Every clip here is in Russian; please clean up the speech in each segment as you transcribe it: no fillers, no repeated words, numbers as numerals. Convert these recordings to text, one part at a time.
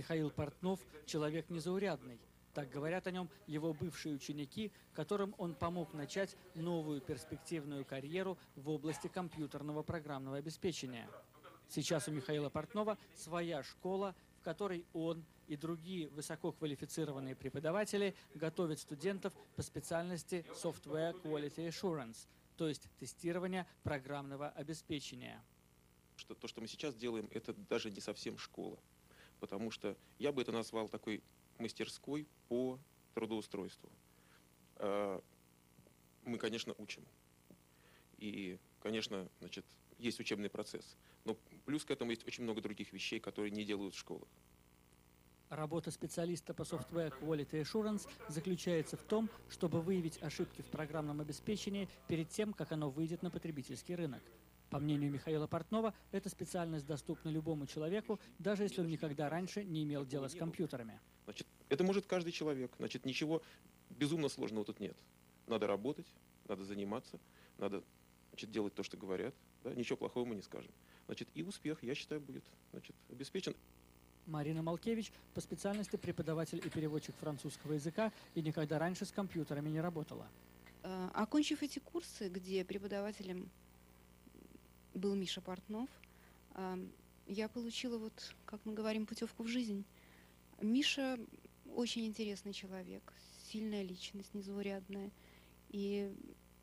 Михаил Портнов – человек незаурядный. Так говорят о нем его бывшие ученики, которым он помог начать новую перспективную карьеру в области компьютерного программного обеспечения. Сейчас у Михаила Портнова своя школа, в которой он и другие высококвалифицированные преподаватели готовят студентов по специальности Software Quality Assurance, то есть тестирование программного обеспечения. То, что мы сейчас делаем, это даже не совсем школа, потому что я бы это назвал такой мастерской по трудоустройству. Мы, конечно, учим. И, конечно, значит, есть учебный процесс. Но плюс к этому есть очень много других вещей, которые не делают в школах. Работа специалиста по Software Quality Assurance заключается в том, чтобы выявить ошибки в программном обеспечении перед тем, как оно выйдет на потребительский рынок. По мнению Михаила Портнова, эта специальность доступна любому человеку, даже если он никогда раньше не имел дела с компьютерами. Значит, это может каждый человек. Значит, ничего безумно сложного тут нет. Надо работать, надо заниматься, надо, значит, делать то, что говорят. Да? Ничего плохого мы не скажем. Значит, и успех, я считаю, будет, значит, обеспечен. Марина Малкевич по специальности преподаватель и переводчик французского языка и никогда раньше с компьютерами не работала. Окончив эти курсы, где преподавателем был Миша Портнов, я получила, вот, как мы говорим, путевку в жизнь. Миша очень интересный человек, сильная личность, незаурядная. И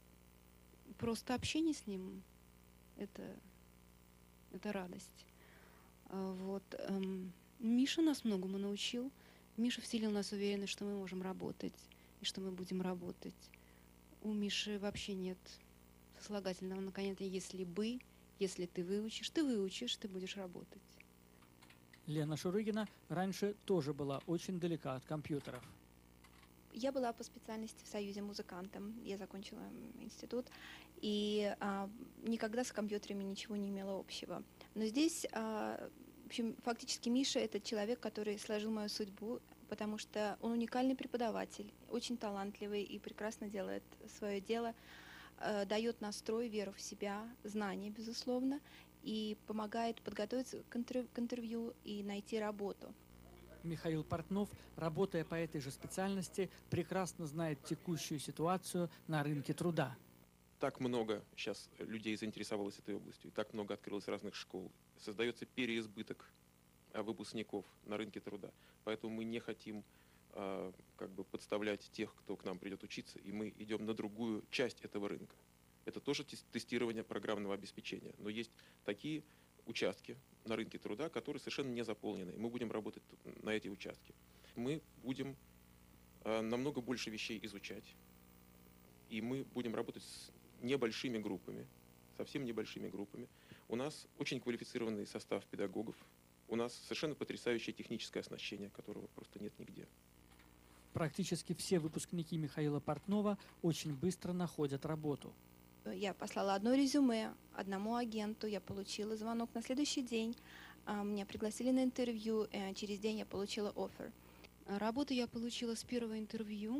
просто общение с ним – это радость. Вот. Миша нас многому научил. Миша вселил в нас уверенность, что мы можем работать и что мы будем работать. У Миши вообще нет сослагательного наклонения «если бы», «если ты выучишь, ты будешь работать». Лена Шурыгина раньше тоже была очень далека от компьютеров. Я была по специальности в Союзе музыкантом. Я закончила институт и никогда с компьютерами ничего не имела общего. Но здесь, в общем, фактически Миша – это человек, который сложил мою судьбу, потому что он уникальный преподаватель, очень талантливый и прекрасно делает свое дело, дает настрой, веру в себя, знания, безусловно, и помогает подготовиться к интервью и найти работу. Михаил Портнов, работая по этой же специальности, прекрасно знает текущую ситуацию на рынке труда. Так много сейчас людей заинтересовалось этой областью, и так много открылось разных школ. Создается переизбыток выпускников на рынке труда. Поэтому мы не хотим как бы подставлять тех, кто к нам придет учиться, и мы идем на другую часть этого рынка. Это тоже тестирование программного обеспечения. Но есть такие участки на рынке труда, которые совершенно не заполнены. И мы будем работать на эти участки. Мы будем намного больше вещей изучать. И мы будем работать с небольшими группами, совсем небольшими группами. У нас очень квалифицированный состав педагогов. У нас совершенно потрясающее техническое оснащение, которого просто нет нигде. Практически все выпускники Михаила Портнова очень быстро находят работу. Я послала одно резюме одному агенту, я получила звонок на следующий день, меня пригласили на интервью, через день я получила оффер. Работу я получила с первого интервью.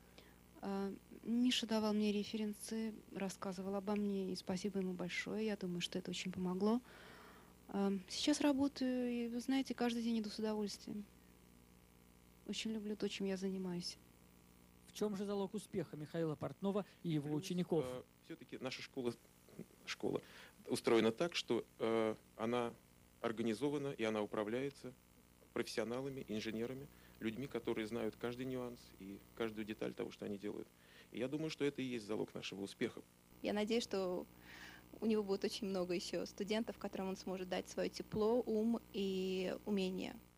Миша давал мне референсы, рассказывал обо мне, и спасибо ему большое. Я думаю, что это очень помогло. Сейчас работаю, и, вы знаете, каждый день иду с удовольствием. Очень люблю то, чем я занимаюсь. В чем же залог успеха Михаила Портнова и его учеников? Все-таки наша школа устроена так, что она организована и она управляется профессионалами, инженерами, людьми, которые знают каждый нюанс и каждую деталь того, что они делают. И я думаю, что это и есть залог нашего успеха. Я надеюсь, что у него будет очень много еще студентов, которым он сможет дать свое тепло, ум и умение.